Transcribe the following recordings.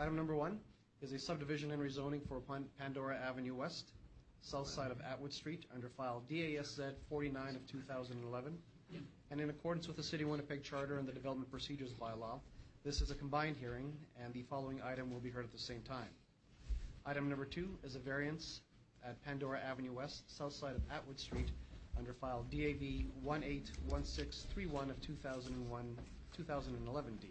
Item number 1 is a subdivision and rezoning for Pandora Avenue West, south side of Atwood Street, under file DASZ 49 of 2011. And in accordance with the City of Winnipeg Charter and the Development Procedures Bylaw, this is a combined hearing, and the following item will be heard at the same time. Item number 2 is a variance at Pandora Avenue West, south side of Atwood Street, under file DAV 181631 of 2011D.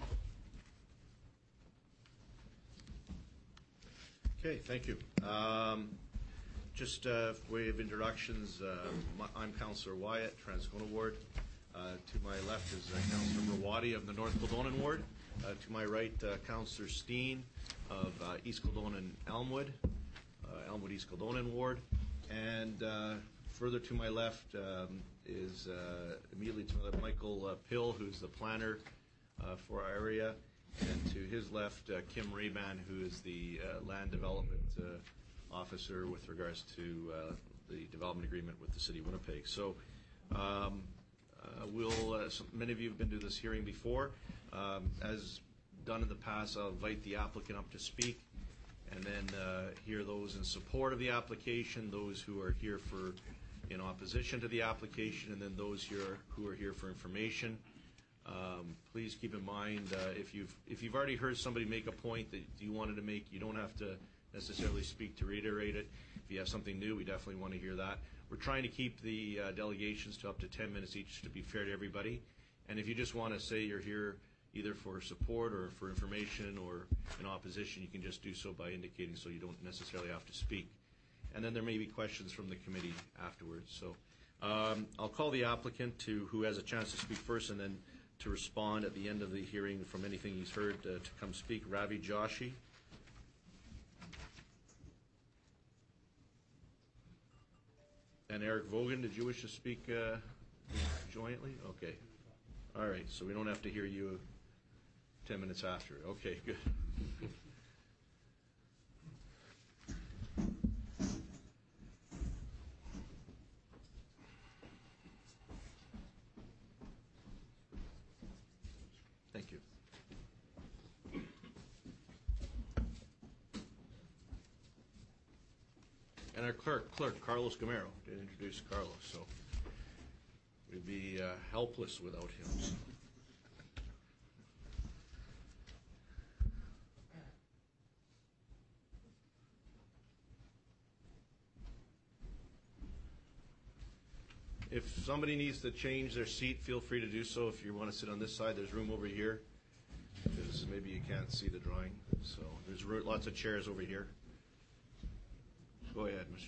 Okay, thank you. Just way of introductions, I'm Councillor Wyatt, Transcona Ward. To my left is Councillor Rawadi of the North Kildonan Ward. To my right, Councillor Steen of East Kildonan Elmwood, Elmwood East Kildonan Ward. And further to my left is immediately to my left, Michael Pill, who's the planner for our area. And to his left, Kim Rayban, who is the land development officer with regards to the development agreement with the City of Winnipeg. So many of you have been to this hearing before. As done in the past, I'll invite the applicant up to speak and then hear those in support of the application, those who are here in opposition to the application, and then those here who are here for information. Please keep in mind, if you've already heard somebody make a point that you wanted to make, you don't have to necessarily speak to reiterate it. If you have something new, we definitely want to hear that. We're trying to keep the delegations to up to 10 minutes each to be fair to everybody. And if you just want to say you're here either for support or for information or in opposition, you can just do so by indicating, so you don't necessarily have to speak. And then there may be questions from the committee afterwards. So I'll call the applicant who has a chance to speak first, and then to respond at the end of the hearing from anything he's heard to come speak. Ravi Joshi. And Eric Vogan, did you wish to speak jointly? Okay. All right, so we don't have to hear you 10 minutes after. Okay, good. Thank you. And our clerk, Carlos Gamero, did introduce Carlos, so we'd be helpless without him. If somebody needs to change their seat, feel free to do so. If you want to sit on this side, there's room over here, because maybe you can't see the drawing. So there's lots of chairs over here. Go ahead, Mr.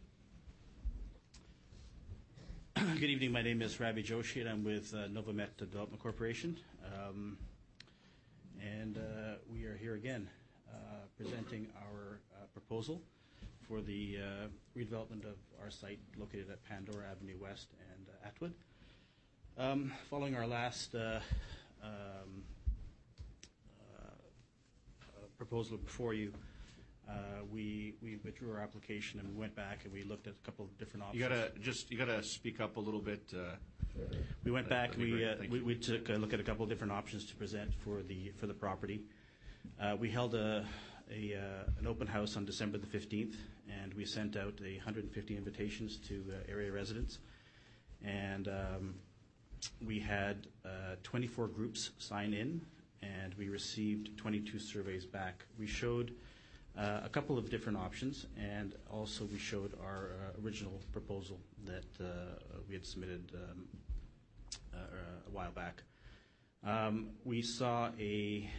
Joshi. Good evening. My name is Ravi Joshi, and I'm with Novamet Development Corporation. And we are here again presenting our proposal for the redevelopment of our site located at Pandora Avenue West and Atwood. Following our last proposal before you, we withdrew our application and we went back and we looked at a couple of different options. You gotta speak up a little bit. We went back. We took a look at a couple of different options to present for the property. We held an open house on December the 15th, and we sent out 150 invitations to area residents, and we had 24 groups sign in, and we received 22 surveys back. We showed a couple of different options, and also we showed our original proposal that we had submitted a while back. We saw a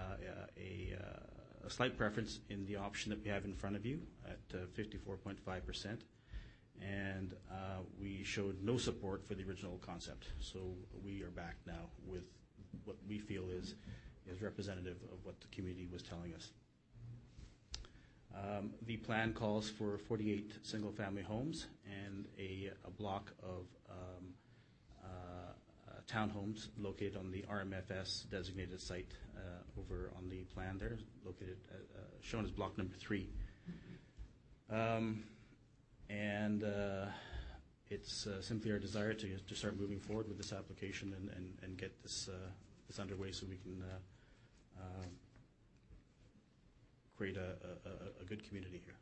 slight preference in the option that we have in front of you at 54.5%, and we showed no support for the original concept. So we are back now with what we feel is representative of what the community was telling us. The plan calls for 48 single-family homes and a block of townhomes located on the RMFS designated site over on the plan there, located shown as block number 3. And it's simply our desire to start moving forward with this application and get this underway so we can create a good community here.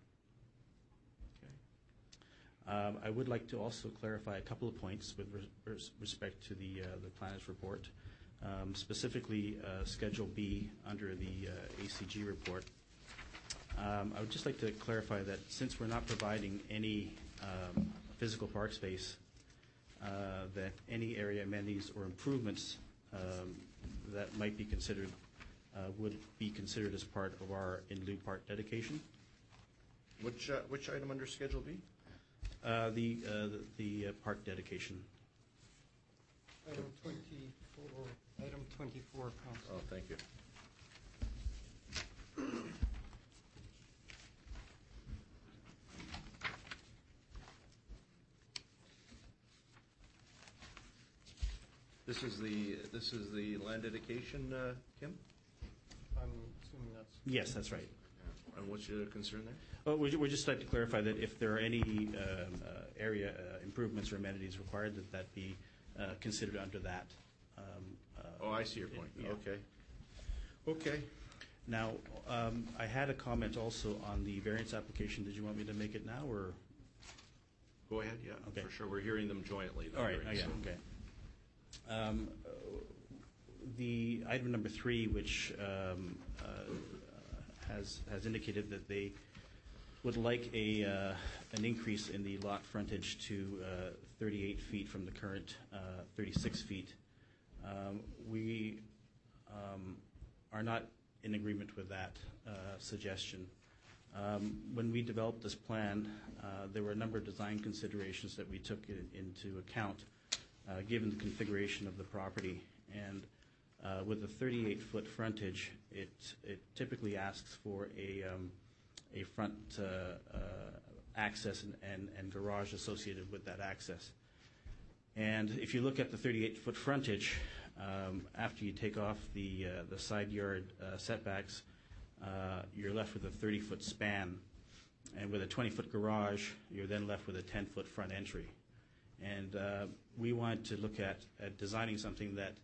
Okay. I would like to also clarify a couple of points with respect to the planner's report, specifically Schedule B under the ACG report. I would just like to clarify that since we're not providing any physical park space, that any area amenities or improvements that might be considered would be considered as part of our in lieu park dedication. Which item under Schedule B? The park dedication. Item 24, Council. Oh, thank you. This is the land dedication, Kim? I'm assuming that's... Yes, that's right. And what's your concern there? Well, we'd just like to clarify that if there are any area improvements or amenities required, that be considered under that. Oh, I see your point. Yeah. Okay. Okay. Now, I had a comment also on the variance application. Did you want me to make it now, or? Go ahead, yeah, Okay. for sure. We're hearing them jointly. All right, yeah, okay. The item number 3, which has indicated that they would like an increase in the lot frontage to 38 feet from the current 36 feet. We are not in agreement with that suggestion. When we developed this plan, there were a number of design considerations that we took into account, given the configuration of the property. And with a 38-foot frontage, it typically asks for a front access and garage associated with that access. And if you look at the 38-foot frontage, after you take off the side yard setbacks, you're left with a 30-foot span. And with a 20-foot garage, you're then left with a 10-foot front entry. And we wanted to look at designing something that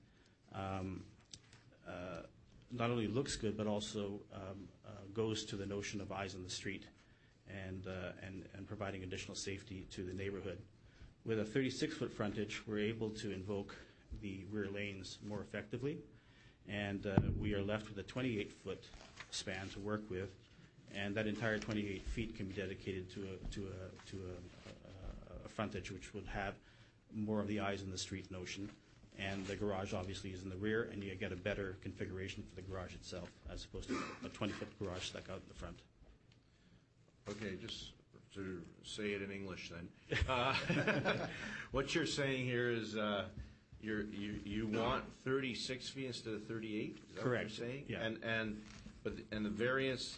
not only looks good, but also goes to the notion of eyes on the street and providing additional safety to the neighborhood. With a 36-foot frontage, we're able to invoke the rear lanes more effectively, and we are left with a 28-foot span to work with, and that entire 28 feet can be dedicated to a frontage which would have more of the eyes on the street notion. And the garage obviously is in the rear, and you get a better configuration for the garage itself as opposed to a 20-foot garage stuck out in the front. Okay, just to say it in English then. What you're saying here is you want 36 feet instead of 38? Is that Correct. What you're saying? Yeah. But the variance,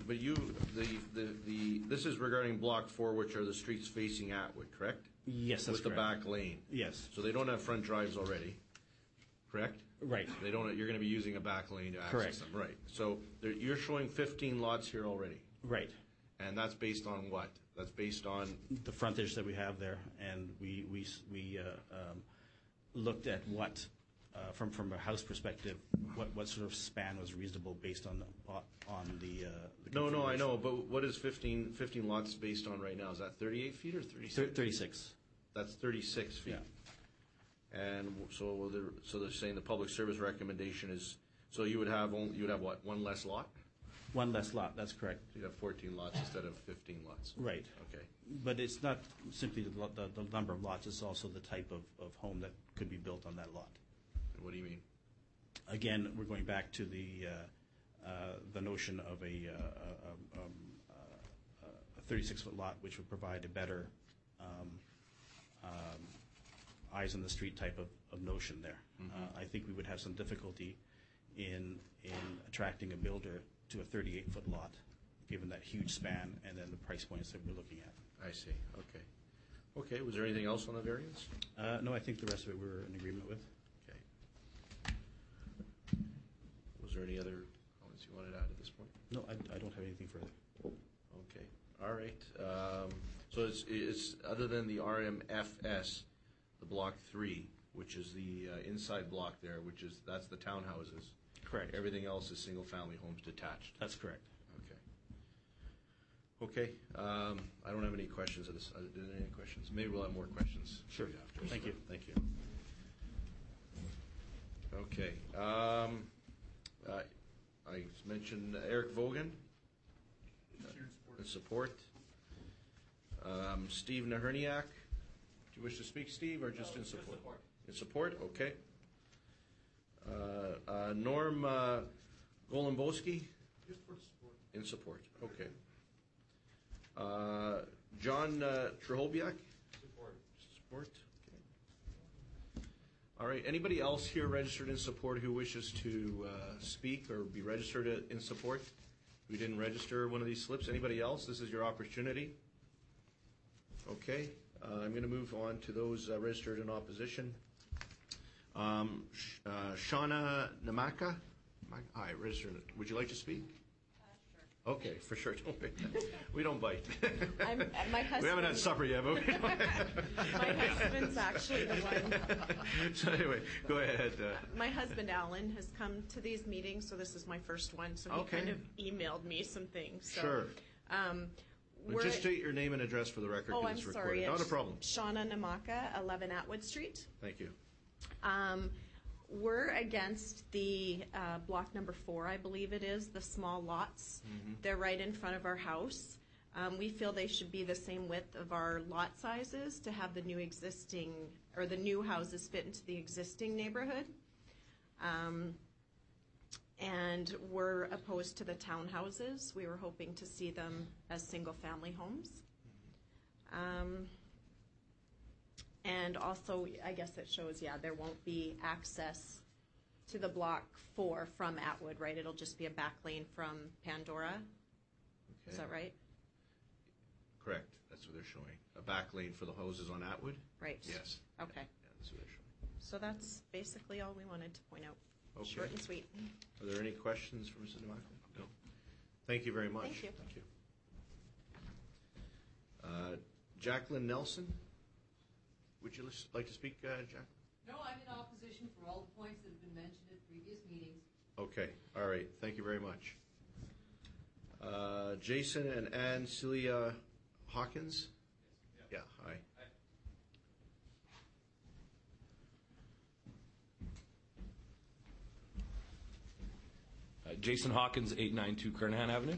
this is regarding Block 4, which are the streets facing Atwood, correct? Yes, that's with correct. the back lane. Yes. So they don't have front drives already, correct? Right. They don't. You're going to be using a back lane to access Correct. them, right? So you're showing 15 lots here already, Right. and that's based on what? That's based on The frontage that we have there, and we looked at what, from a house perspective, what sort of span was reasonable based on the No, I know, but what is 15 lots based on right now? Is that 38 feet or 36? 36. That's 36 feet. Yeah. And so they're saying the public service recommendation is, so you would have what, one less lot? One less lot, that's correct. So you'd have 14 lots instead of 15 lots. Right. Okay. But it's not simply the number of lots, it's also the type of home that could be built on that lot. What do you mean? Again, we're going back to the notion of a 36-foot lot, which would provide a better eyes on the street type of notion there. Mm-hmm. I think we would have some difficulty in attracting a builder to a 38-foot lot, given that huge span and then the price points that we're looking at. I see. Okay. Okay. Was there anything else on the variance? No, I think the rest of it we're in agreement with. Okay. Was there any other comments you wanted to add at this point? No, I don't have anything further. Okay. All right. So it's other than the RMFS, the Block 3, which is the inside block there, that's the townhouses. Correct. Everything else is single-family homes detached. That's correct. Okay. Okay, I don't have any questions of this. Did any questions? Maybe we'll have more questions. Sure. After. Thank you. Thank you. Okay. I mentioned Eric Vogan. In support. Steve Naherniak. Do you wish to speak, Steve, or just in support? In support, okay. Norm Golombowski? Just for support. In support, okay. John Trahobiak? Support. Support, okay. All right, anybody else here registered in support who wishes to speak or be registered in support? We didn't register one of these slips. Anybody else? This is your opportunity. Okay, I'm going to move on to those registered in opposition. Shauna Namaka? Hi, registered. Would you like to speak? Sure. Okay, for sure. Don't bite. We don't bite. My husband, We haven't had supper yet, but we don't. my husband's actually the one. So anyway, go ahead. My husband, Alan, has come to these meetings, so this is my first one. So he Okay. kind of emailed me some things. So, Sure. we're, Just state your name and address for the record. oh, 'cause I'm it's sorry. recorded. Not a It's problem. Shauna Namaka, 11 Atwood Street. Thank you. We're against the block number 4, I believe it is, the small lots. They're right in front of our house. We feel they should be the same width of our lot sizes to have the new existing, or the new houses fit into the existing neighborhood. And we're opposed to the townhouses. We were hoping to see them as single-family homes. And also, I guess it shows, there won't be access to the block 4 from Atwood, right? It'll just be a back lane from Pandora. Is Okay. that right? Correct. That's what they're showing. A back lane for the houses on Atwood? Right. Yes. Okay. Yeah, that's what they're showing. So that's basically all we wanted to point out. Okay. Short and sweet. Are there any questions for Mrs. Namaka? No. Thank you very much. Thank you. Thank you. Jacqueline Nelson, would you like to speak, Jack? No, I'm in opposition for all the points that have been mentioned at previous meetings. Okay, all right, thank you very much. Jason and Ann Celia Hawkins? Yeah, hi. Jason Hawkins, 892 Kernahan Avenue.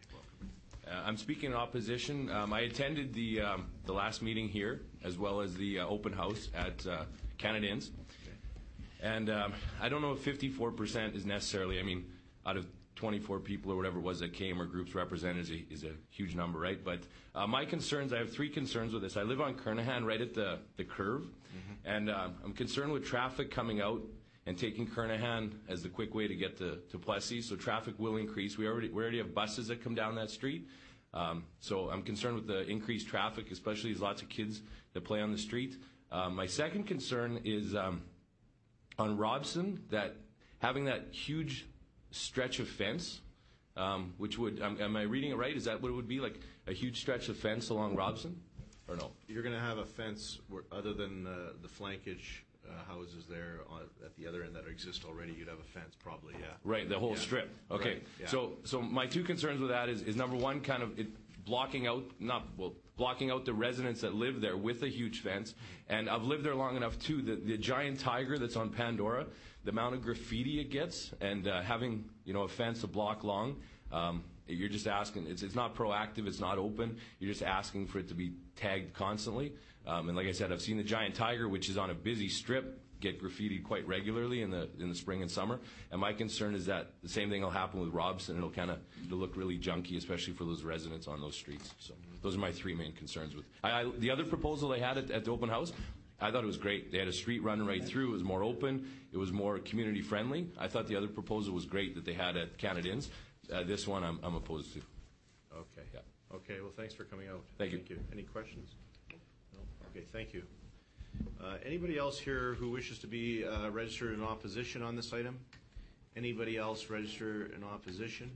I'm speaking in opposition. I attended the last meeting here, as well as the open house at Canada Inns. And I don't know if 54% is necessarily, I mean, out of 24 people or whatever it was that came or groups represented is a huge number, right? But my concerns, I have 3 concerns with this. I live on Kernahan right at the curve, and I'm concerned with traffic coming out and taking Kernahan as the quick way to get to Plessis, so traffic will increase. We already have buses that come down that street, so I'm concerned with the increased traffic, especially there's lots of kids that play on the street. My second concern is on Robson, that having that huge stretch of fence, which would, am I reading it right? Is that what it would be, like a huge stretch of fence along Robson, or no? You're going to have a fence other than the flankage houses there at the other end that exist already. You'd have a fence probably, yeah. Right, the whole strip. Okay, Right, yeah. so my 2 concerns with that is number one, kind of it blocking out the residents that live there with a huge fence. And I've lived there long enough too. The giant tiger that's on Pandora, the amount of graffiti it gets, and having a fence a block long. You're just asking. It's not proactive. It's not open. You're just asking for it to be tagged constantly. And like I said, I've seen the giant tiger, which is on a busy strip, get graffitied quite regularly in the spring and summer. And my concern is that the same thing will happen with Robson. It'll look really junky, especially for those residents on those streets. So those are my 3 main concerns with. The other proposal they had at the open house, I thought it was great. They had a street running right through. It was more open. It was more community friendly. I thought the other proposal was great that they had at Canada Inns. This one I'm opposed to. Okay. Yeah. Okay, well, thanks for coming out. Thank you. Any questions? No? Okay, thank you. Anybody else here who wishes to be registered in opposition on this item? Anybody else register in opposition?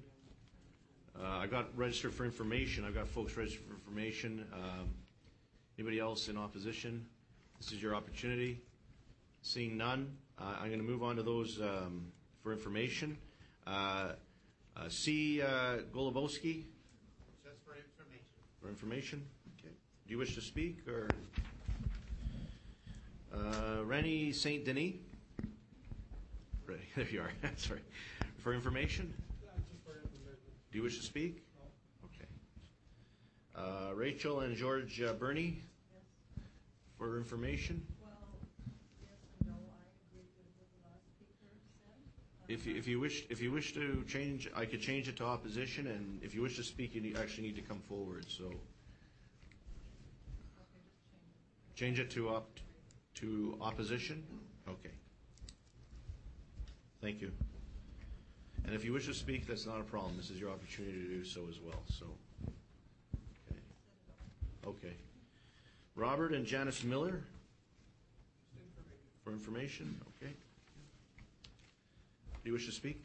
I got registered for information. I've got folks registered for information. Anybody else in opposition? This is your opportunity. Seeing none, I'm going to move on to those for information. C. Golubowski. Just for information. For information? Okay. Do you wish to speak, or? Rennie St. Denis? Right, there you are. Sorry. For information? Do you wish to speak? Okay. Rachel and George Burney? Yes. For information? Well, yes and no, I agree with what the last speaker said. If you wish to change, I could change it to opposition, and if you wish to speak, you actually need to come forward. So Okay, just change it. change it to opposition. Okay. Thank you. And if you wish to speak, that's not a problem. This is your opportunity to do so as well. So, okay. Okay. Robert and Janice Miller. For information. Okay. Do you wish to speak?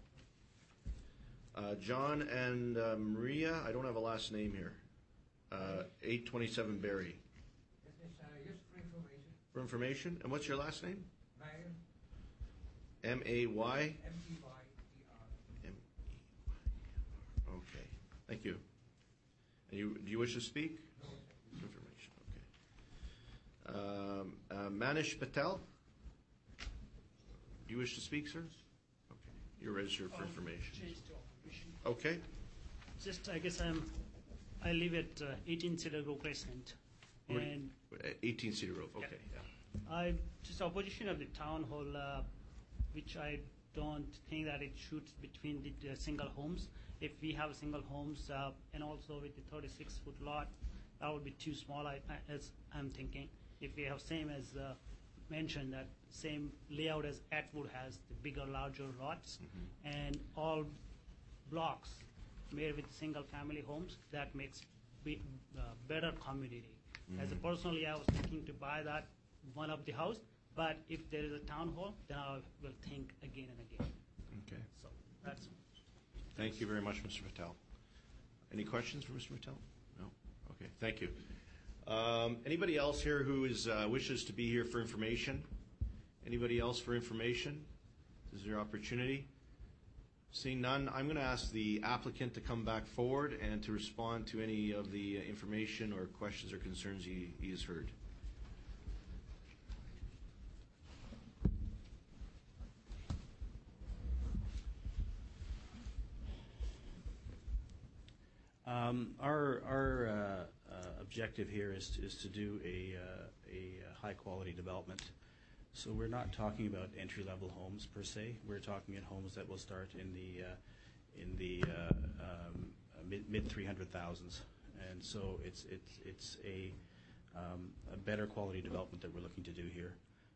John and Maria, I don't have a last name here. 827 Barry. Just for information. For information? And what's your last name? Mayor, M-A-Y? M-E-Y-E-R. M-E-Y. Okay. Thank you. And do you wish to speak? No, Information. Okay. Manish Patel? Do you wish to speak, sir? Okay. You're registered for information. Change to occupation. Okay. Just, I guess I live at 18 Cedar Grove Crescent, Where- and 18 Cedar Grove. Okay. Yeah. I'm just opposition of the town hall, which I don't think that it shoots between the single homes. If we have single homes, and also with the 36-foot lot, that would be too small, as I'm thinking. If we have same as mentioned, that same layout as Atwood has, the bigger, larger lots, and all blocks made with single-family homes, that makes better community. As a personally, I was thinking to buy that one of the house, but if there is a town hall, then I will think again and again. Okay. So that's. Thank you very much, Mr. Patel. Any questions for Mr. Patel? No? Okay, thank you. Anybody else here who wishes to be here for information? Anybody else for information? This is your opportunity. Seeing none, I'm going to ask the applicant to come back forward and to respond to any of the information or questions or concerns he has heard. Our objective here is to do a high quality development. So we're not talking about entry level homes per se. We're talking in homes that will start in the mid 300,000s, and so it's a better quality development that we're looking to do here.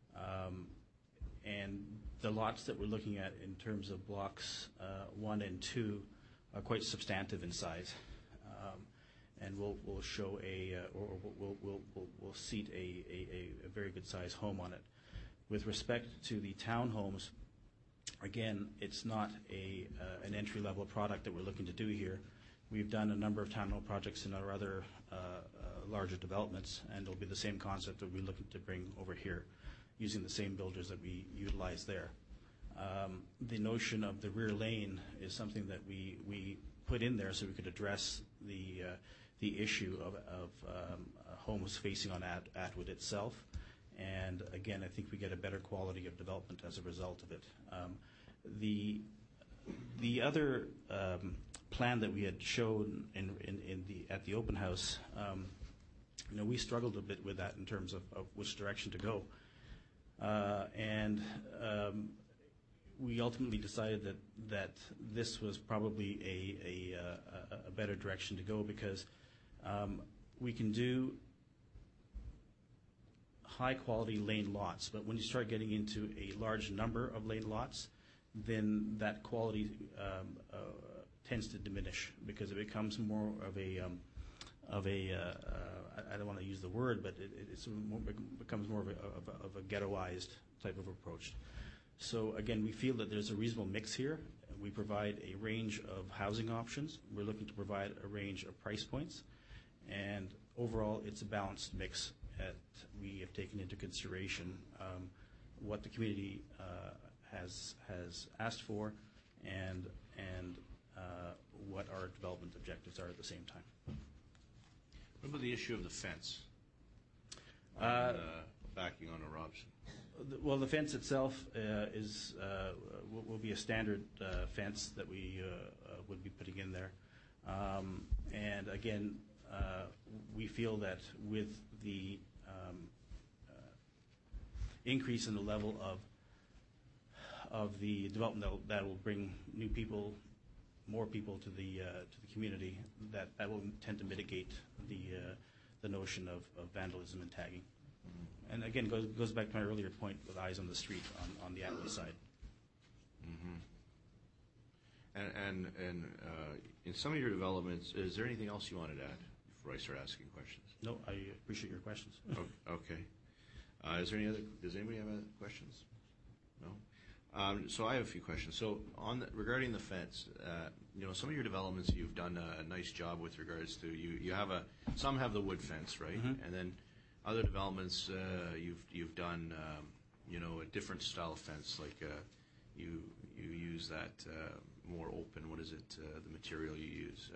And the lots that we're looking at in terms of blocks 1 and 2 are quite substantive in size. And we'll show we'll seat a very good size home on it. With respect to the townhomes, again, it's not an entry level product that we're looking to do here. We've done a number of townhome projects in our other larger developments, and it'll be the same concept that we're looking to bring over here, using the same builders that we utilize there. The notion of the rear lane is something that we put in there so we could address the issue of homes facing on Atwood itself. And again, I think we get a better quality of development as a result of it. The other plan that we had shown at the open house, we struggled a bit with that in terms of which direction to go, and we ultimately decided that this was probably a better direction to go, because we can do high quality lane lots, but when you start getting into a large number of lane lots, then that quality tends to diminish, because it becomes more of a I don't want to use the word, but it becomes more of a ghettoized type of approach. So again, we feel that there's a reasonable mix here. We provide a range of housing options. We're looking to provide a range of price points, and overall, it's a balanced mix. We have taken into consideration what the community has asked for, and what our development objectives are at the same time. What about the issue of the fence? Backing onto Robson. Well, the fence itself will be a standard fence that we would be putting in there. And again, we feel that with the increase in the level of the development that will bring new people, more people to the community, that will tend to mitigate the notion of vandalism and tagging. And again, goes back to my earlier point with eyes on the street on the Atwood side. And in some of your developments, is there anything else you wanted to add before I start asking questions? No, I appreciate your questions. Okay. Does anybody have other questions? No? So I have a few questions. So regarding the fence, some of your developments you've done a nice job with regards to, some have the wood fence, right? Mm-hmm. And then other developments you've done, a different style of fence, like you use that more open, what is it, the material you use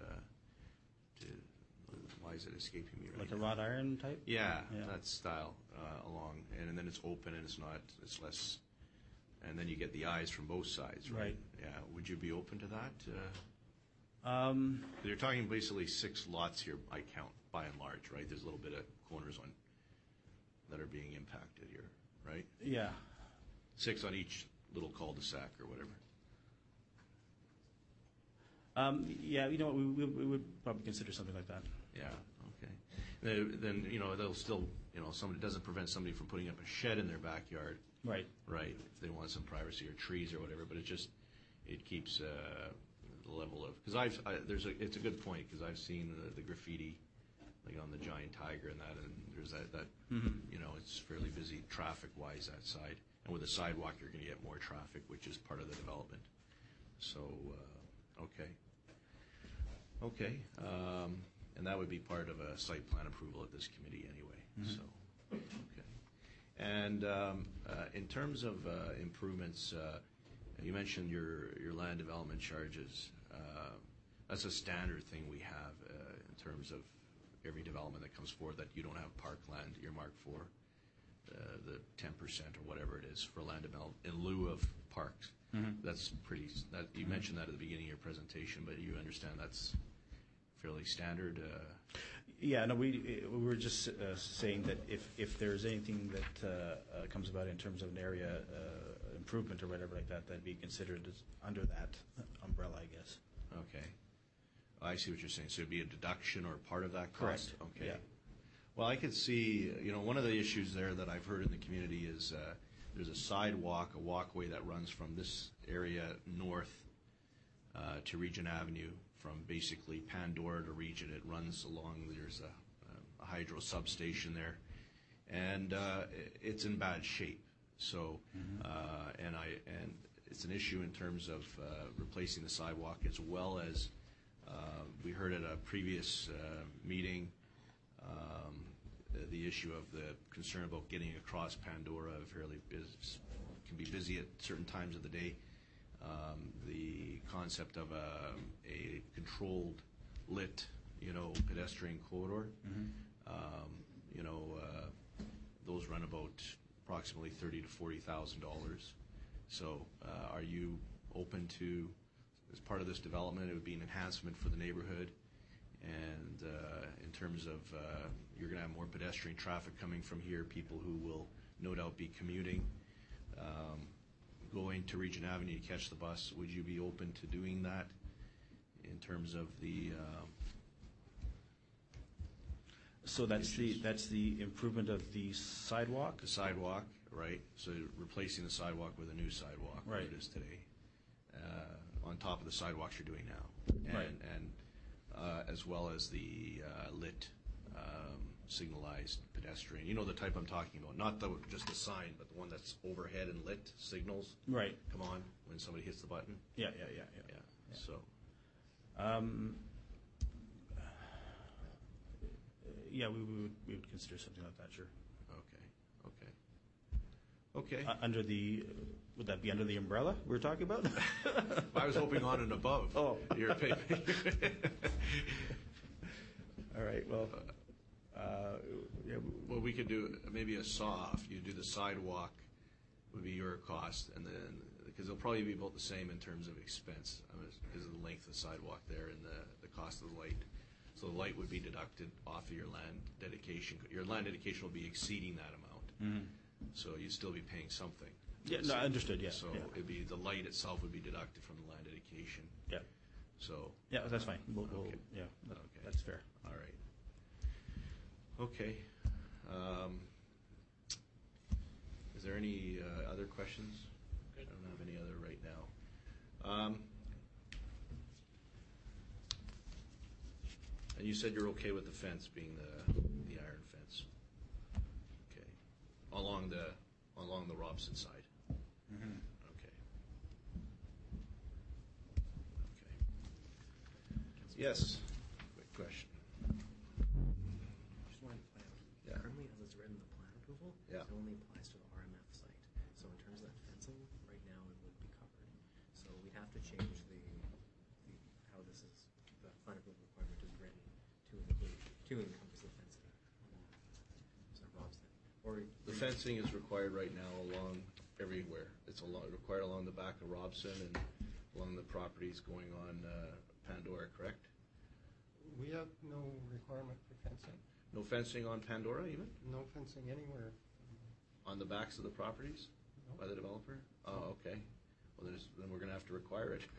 why is it escaping me right Like now? a wrought iron type? Yeah, that style along, and then it's open and it's less, and then you get the eyes from both sides, right? Yeah, would you be open to that? You're talking basically 6 lots here, I count, by and large, right? There's a little bit of corners that are being impacted here, right? Yeah. 6 on each little cul-de-sac or whatever. Yeah, we would probably consider something like that. Yeah, okay. Then, they'll still, somebody doesn't prevent somebody from putting up a shed in their backyard. Right. Right, if they want some privacy or trees or whatever, but it keeps the level of, because it's a good point, because I've seen the graffiti, like on the Giant Tiger and that, and there's that it's fairly busy traffic-wise that side. And with a sidewalk, you're going to get more traffic, which is part of the development. So, okay. Okay, and that would be part of a site plan approval at this committee anyway, so, okay. And in terms of improvements, you mentioned your land development charges. That's a standard thing we have in terms of every development that comes forward, that you don't have parkland earmarked for the 10% or whatever it is for land development in lieu of parks. That's you mentioned that at the beginning of your presentation, but you understand that's fairly standard? Yeah, no, we were just saying that if there's anything that comes about in terms of an area improvement or whatever like that, that'd be considered as under that umbrella, I guess. Okay. I see what you're saying. So it'd be a deduction or part of that cost? Correct. Okay. Yeah. Well, I could see, one of the issues there that I've heard in the community is there's a walkway that runs from this area north to Regent Avenue, from basically Pandora to Regent. It runs along, there's a hydro substation there, and it's in bad shape. So, and it's an issue in terms of replacing the sidewalk, as well as we heard at a previous meeting the issue of the concern about getting across Pandora. Can be busy at certain times of the day. The concept of a controlled lit, pedestrian corridor. Those run about approximately $30,000 to $40,000. So, are you open to, as part of this development, it would be an enhancement for the neighborhood, and in terms of you're going to have more pedestrian traffic coming from here, people who will no doubt be commuting, going to Regent Avenue to catch the bus. Would you be open to doing that in terms of the So that's the improvement of the sidewalk? The sidewalk, right? So replacing the sidewalk with a new sidewalk, right, where it is today, on top of the sidewalks you're doing now, right, and as well as the lit signalized pedestrian. You know the type I'm talking about, not just the sign, but the one that's overhead and lit signals. Right. Come on, when somebody hits the button. Yeah. So. Yeah, we would consider something like that, sure. Okay. Under the, would that be under the umbrella we're talking about? I was hoping on and above. Oh. Your pay. All right, well. yeah, Well, we could do maybe a saw-off. You do the sidewalk would be your cost, and then, because it'll probably be about the same in terms of expense, because of the length of the sidewalk there and the cost of the light. So the light would be deducted off of your land dedication. Your land dedication will be exceeding that amount. So you'd still be paying something. Yeah, no, I understood, yeah. So yeah. it'd be, the light itself would be deducted from the land dedication. Yeah. So, Yeah, that's fine. Okay. Yeah, Okay. that's fair. all right. Okay. Is there any other questions? I don't have any other right now. And you said you're okay with the fence being the iron fence? Okay. Along the Robson side? Okay. Okay. Yes, quick question. Just wanted to point out, Yeah. currently as it's written, the plan approval, Yeah. it only applies to the RMF site. So in terms of that fencing, right now it would be covered. So we'd have to change how this is, the plan approval requirement is written to encompass the fencing. So Robson, or The fencing is required right now along everywhere. It's required along the back of Robson and along the properties going on Pandora, correct? We have no requirement for fencing, No fencing on Pandora even? no fencing anywhere. On the backs of the properties No. by the developer? Oh, okay. Well, then we're going to have to require it.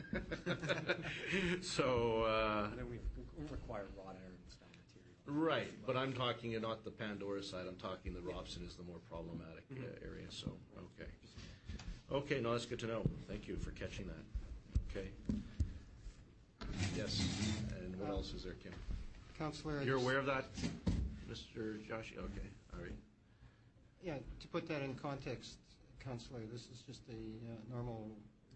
So, And then we require wrought iron style material. right, but I'm talking not the Pandora side, I'm talking the Robson is the more problematic area, so, okay. Okay, no, that's good to know. Thank you for catching that. Okay. Yes, and what else is there, Kim? Councillor, You're aware of that, Mr. Joshi? Okay, all right. Yeah, to put that in context, Councillor, this is just a normal,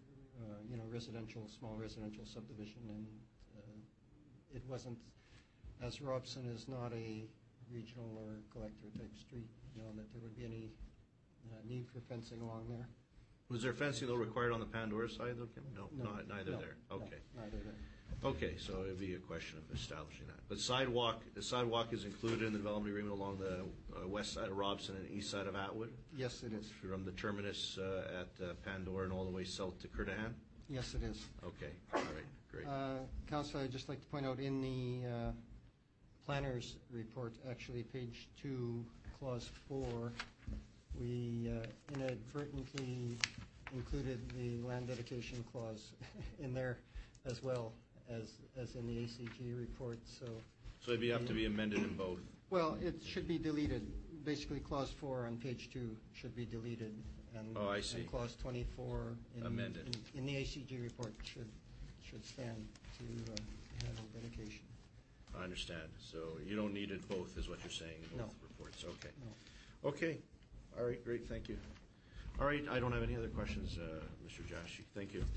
small residential subdivision, and it wasn't, as Robson is not a regional or collector type street, that there would be any need for fencing along there. Was there fencing though required on the Pandora side though, Kim? No, neither no, there. no, Okay. neither there. Okay, so it'd be a question of establishing that. But the sidewalk is included in the development agreement along the west side of Robson and east side of Atwood? Yes, it is. From the terminus at Pandora and all the way south to Curdahan? Yes, it is. Okay, all right, great. Councillor, I'd just like to point out in the planner's report, actually page 2, clause 4, we inadvertently included the land dedication clause in there as well as in the ACG report, so. So it'd have to be amended in both? Well, it should be deleted. Basically, clause 4 on page 2 should be deleted. And, Oh, I see. And clause 24 Amended. in the ACG report should stand to handle dedication. I understand. So you don't need it both, is what you're saying in both No. reports? Okay. No. Okay. All right, great, thank you. All right, I don't have any other questions, Mr. Joshi. Thank you.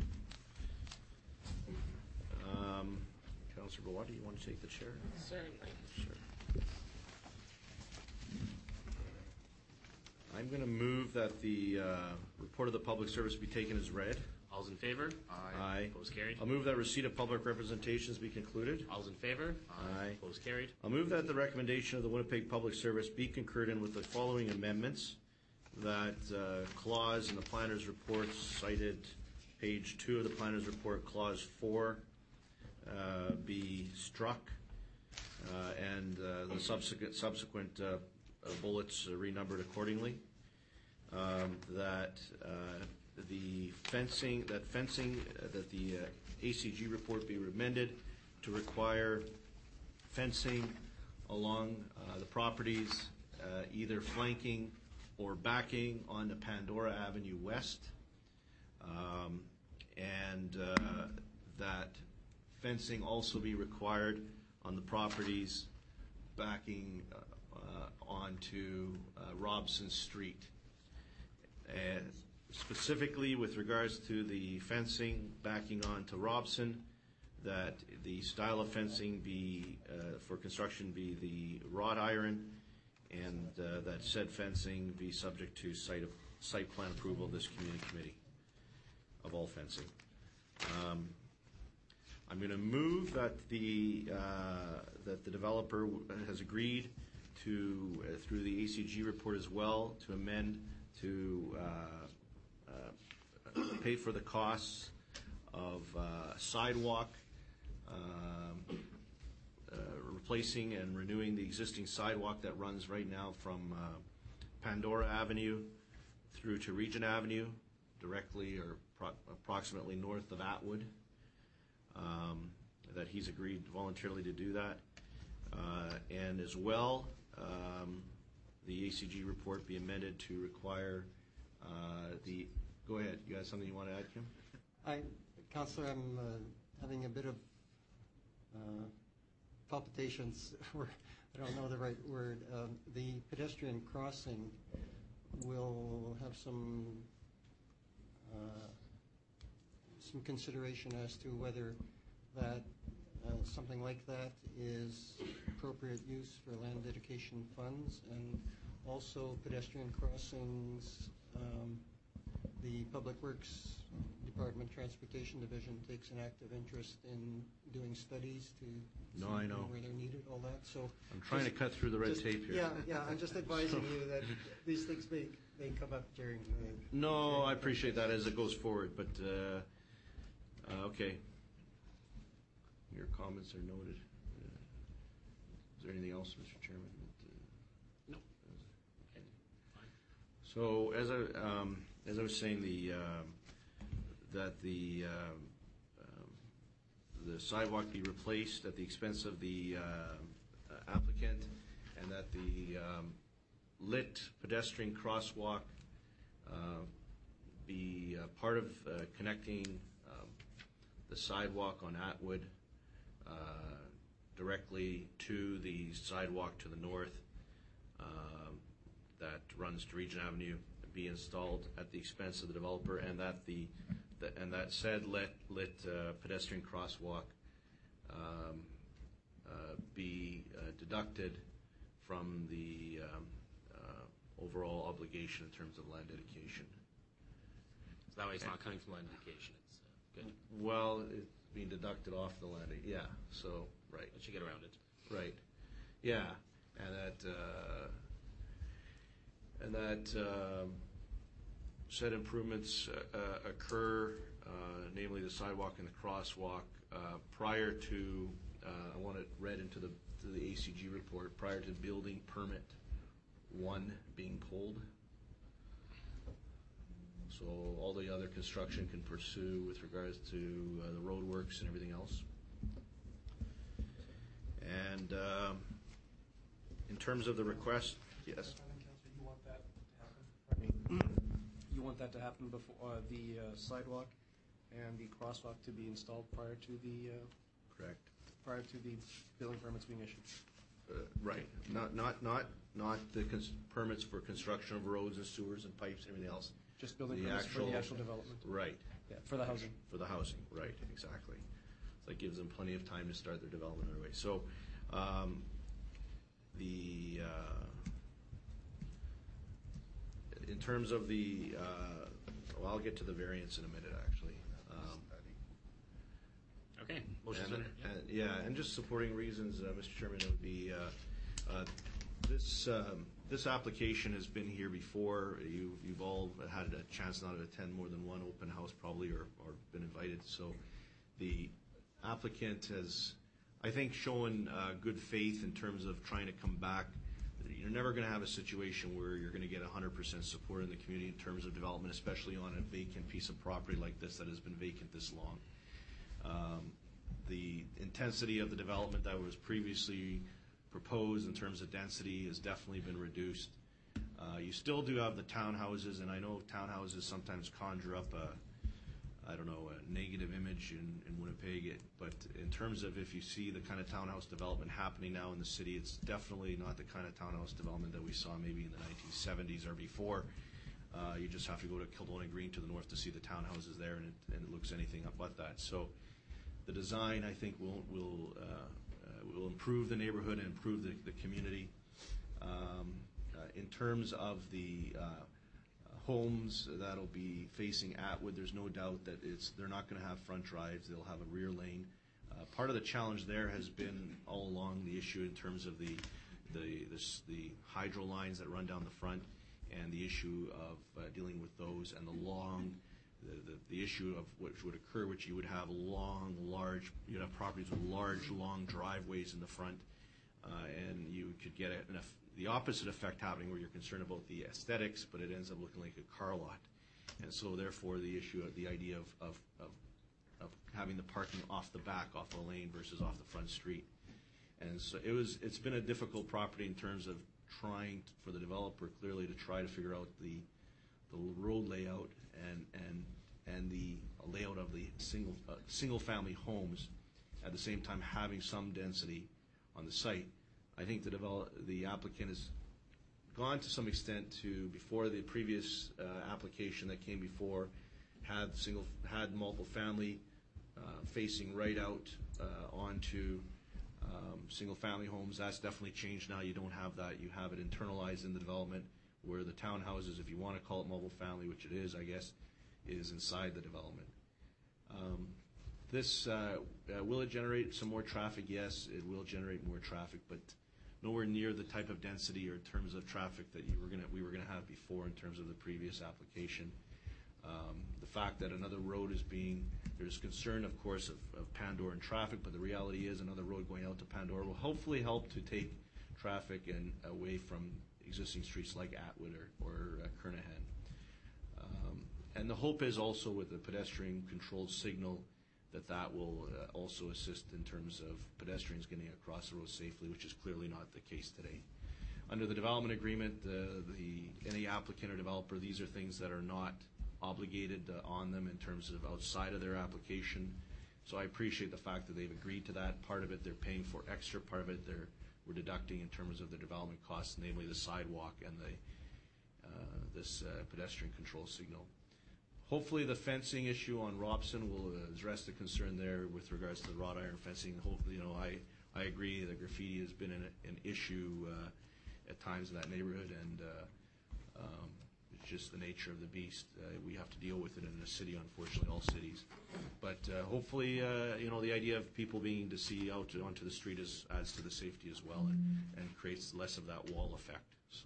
Councilor Bawadi, you want to take the chair? Certainly. Sure. I'm going to move that the report of the public service be taken as read. All's in favor? Aye. Opposed, carried. I'll move that receipt of public representations be concluded. All's in favor? Aye. Opposed, carried. I'll move that the recommendation of the Winnipeg Public Service be concurred in with the following amendments. That clause in the planner's report cited, page 2 of the planner's report, clause 4 be struck, and the subsequent bullets renumbered accordingly. That the fencing, that the ACG report be amended to require fencing along the properties, either flanking or backing onto Pandora Avenue West, and that fencing also be required on the properties backing onto Robson Street. And specifically with regards to the fencing backing onto Robson, that the style of fencing be, for construction, be the wrought iron, and that said fencing be subject to site plan approval of this community committee of all fencing. I'm going to move that the developer has agreed to, through the ACG report as well, to amend to pay for the costs of sidewalk, replacing and renewing the existing sidewalk that runs right now from Pandora Avenue through to Regent Avenue, directly or approximately north of Atwood. That he's agreed voluntarily to do that. And as well, the ACG report be amended to require the... Go ahead. You got something you want to add, Kim? Councillor, I'm having a bit of palpitations, or I don't know the right word. The pedestrian crossing will have some consideration as to whether that something like that is appropriate use for land dedication funds, and also pedestrian crossings. The Public Works Department Transportation Division takes an active interest in doing studies to see I know. where they're needed, all that. So I'm trying to cut through the red tape here. Yeah. I'm just advising you that these things may come up during. No, I appreciate that as it goes forward, but okay. Your comments are noted. Is there anything else, Mr. Chairman? No. Okay. So as I was saying, that the sidewalk be replaced at the expense of the applicant, and that the lit pedestrian crosswalk be part of connecting the sidewalk on Atwood directly to the sidewalk to the north that runs to Regent Avenue, be installed at the expense of the developer, and that that said lit pedestrian crosswalk be deducted from the overall obligation in terms of land dedication. So that way it's not coming from land dedication. It's good. Well, it's being deducted off the land. Yeah. So right. Let you get around it. Right. Yeah, and that said improvements occur, namely the sidewalk and the crosswalk, prior to, I want it read into the ACG report, prior to building permit 1 being pulled. So all the other construction can pursue with regards to the road works and everything else. And in terms of the request, yes. You want that to happen? You want that to happen before the sidewalk and the crosswalk to be installed prior to the Correct. Prior to the building permits being issued. Right. Not the permits for construction of roads and sewers and pipes and everything else. Just building permits for the actual development. Right. Yeah, for the housing. For the housing, right, exactly. So that gives them plenty of time to start their development anyway. So in terms of the, well, I'll get to the variance in a minute, actually. Okay. Motion's And, and just supporting reasons, Mr. Chairman, it would be this application has been here before. You've all had a chance now to attend more than one open house, probably, or been invited. So the applicant has, I think, shown good faith in terms of trying to come back. You're never going to have a situation where you're going to get 100% support in the community in terms of development, especially on a vacant piece of property like this that has been vacant this long. The intensity of the development that was previously proposed in terms of density has definitely been reduced. You still do have the townhouses, and I know townhouses sometimes conjure up a negative image in Winnipeg, but in terms of if you see the kind of townhouse development happening now in the city, it's definitely not the kind of townhouse development that we saw maybe in the 1970s or before. You just have to go to Kildonan Green to the north to see the townhouses there, and it looks anything but that. So the design, I think, will improve the neighborhood and improve the community. In terms of the homes that'll be facing Atwood, there's no doubt that they're not going to have front drives. They'll have a rear lane Part of the challenge there has been all along the issue in terms of the hydro lines that run down the front, and the issue of dealing with those, and the issue of what would occur, which you would have you'd have properties with large, long driveways in the front, and you could get the opposite effect happening, where you're concerned about the aesthetics, but it ends up looking like a car lot. And so therefore the idea of having the parking off the back, off the lane versus off the front street. And so it's been a difficult property in terms of trying for the developer clearly to try to figure out the road layout and the layout of the single family homes, at the same time having some density on the site. I think the applicant has gone to some extent to, before the previous application that came before, had multiple family facing right out onto single family homes. That's definitely changed now. You don't have that. You have it internalized in the development, where the townhouses, if you want to call it mobile family, which it is, I guess, is inside the development. Will it generate some more traffic? Yes, it will generate more traffic, but nowhere near the type of density or terms of traffic that we were going to have before in terms of the previous application. The fact that another road there's concern, of course, of Pandora and traffic, but the reality is another road going out to Pandora will hopefully help to take traffic away from existing streets like Atwood or Kernahan. And the hope is also with the pedestrian controlled signal that will also assist in terms of pedestrians getting across the road safely, which is clearly not the case today. Under the development agreement, any applicant or developer, these are things that are not obligated on them in terms of outside of their application. So I appreciate the fact that they've agreed to that. Part of it they're paying for extra, part of it we're deducting in terms of the development costs, namely the sidewalk and this pedestrian control signal. Hopefully the fencing issue on Robson will address the concern there with regards to the wrought iron fencing. Hopefully, I agree that graffiti has been an issue at times in that neighborhood, and it's just the nature of the beast. We have to deal with it in the city, unfortunately, all cities. But hopefully, the idea of people being to see out onto the street adds to the safety as well, and creates less of that wall effect. So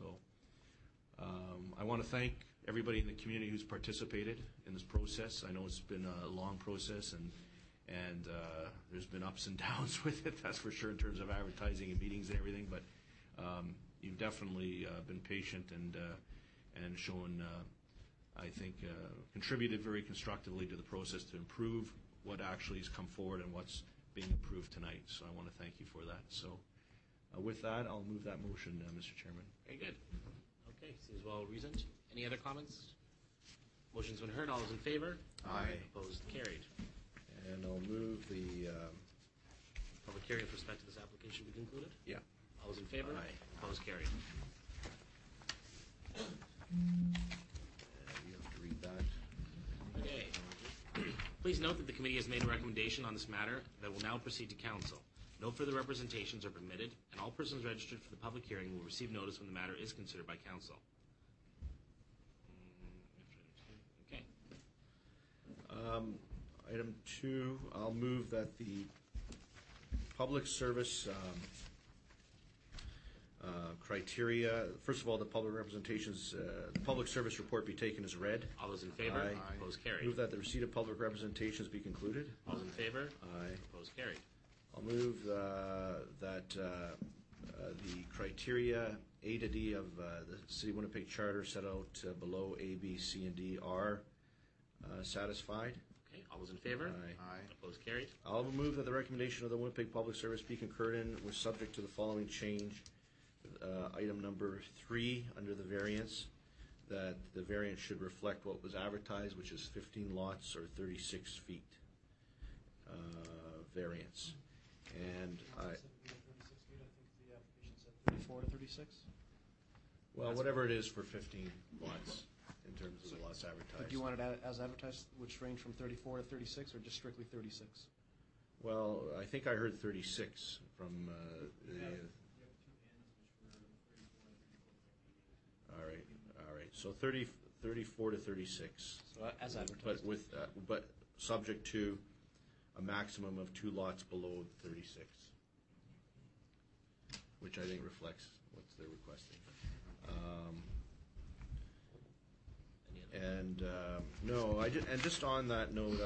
I want to thank everybody in the community who's participated in this process. I know it's been a long process, and there's been ups and downs with it, that's for sure, in terms of advertising and meetings and everything. But you've definitely been patient and shown, I think, contributed very constructively to the process to improve what actually has come forward and what's being approved tonight. So I want to thank you for that. So with that, I'll move that motion, Mr. Chairman. Very good. Okay, seems well reasoned. Any other comments? Motion's been heard. All those in favor? Aye. Opposed? Carried. And I'll move the... Public hearing with respect to this application be concluded? Yeah. All those in favor? Aye. Opposed? Carried. You have to read that. Okay. Please note that the committee has made a recommendation on this matter that will now proceed to council. No further representations are permitted, and all persons registered for the public hearing will receive notice when the matter is considered by council. Okay. Item 2, I'll move that the public service criteria, first of all, the public representations, the public service report be taken as read. All those in favor? Aye. Opposed? Carried. Move that the receipt of public representations be concluded. All those in favor? Aye. Opposed? Carried. I'll move that the criteria A to D of the City of Winnipeg Charter set out below A, B, C, and D are satisfied. Okay. All those in favor? Aye. Opposed? Carried. I'll move that the recommendation of the Winnipeg Public Service be concurred in with subject to the following change. Item number 3 under the variance, that the variance should reflect what was advertised, which is 15 lots or 36 feet variance. And I... 36 feet, I think the application said 34 to 36. Well, whatever it is for 15 lots in terms of the lots advertised. Do you want it as advertised, which range from 34 to 36, or just strictly 36? Well, I think I heard 36 from All right. So 34 to 36. So as advertised. But subject to a maximum of 2 lots below 36, which I think reflects what they're requesting. And no, and just on that note,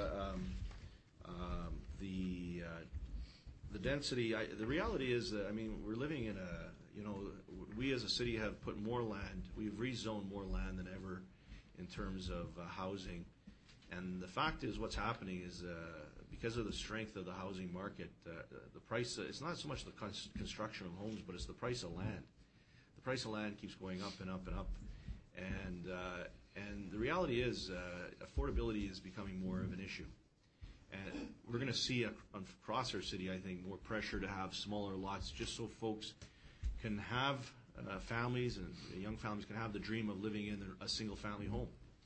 the density. The reality is that, I mean, we're living in we as a city have put more land. We've rezoned more land than ever in terms of housing, and the fact is, what's happening is because of the strength of the housing market, the price. It's not so much the construction of homes, but it's the price of land. The price of land keeps going up and up and up, and the reality is affordability is becoming more of an issue. And we're going to see across our city, I think, more pressure to have smaller lots just so folks can have families and young families can have the dream of living in a single-family home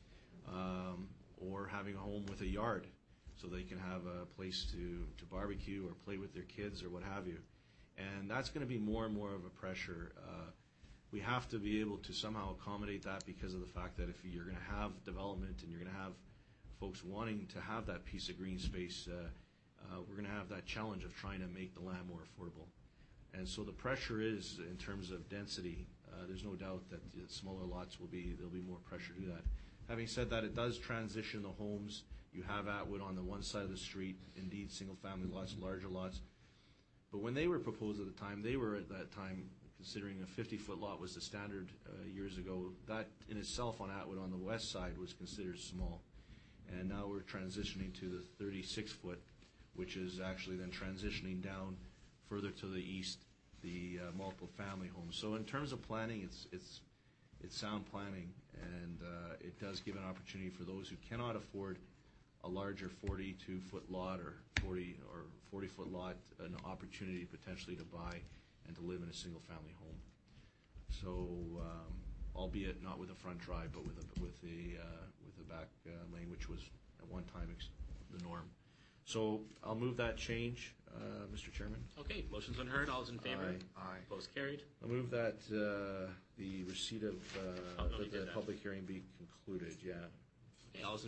or having a home with a yard so they can have a place to barbecue or play with their kids or what have you. And that's going to be more and more of a pressure. We have to be able to somehow accommodate that because of the fact that if you're going to have development and you're going to have folks wanting to have that piece of green space, we're going to have that challenge of trying to make the land more affordable. And so the pressure is, in terms of density, there's no doubt that the smaller lots there'll be more pressure to do that. Having said that, it does transition the homes. You have Atwood on the one side of the street, indeed single-family lots, larger lots. But when they were proposed at the time, they were at that time considering a 50-foot lot was the standard years ago. That in itself on Atwood on the west side was considered small. And now we're transitioning to the 36-foot, which is actually then transitioning down further to the east, the multiple family homes. So in terms of planning, it's sound planning, and it does give an opportunity for those who cannot afford a larger 42-foot lot or 40-foot lot, an opportunity potentially to buy and to live in a single-family home. So, albeit not with a front drive, but with a back lane, which was at one time the norm. So I'll move that change, Mr. Chairman. Okay, motion's been heard. All those in favor? Aye. Opposed? Carried. I'll move that the receipt of we did the that. public hearing be concluded. Yeah. Okay, all those in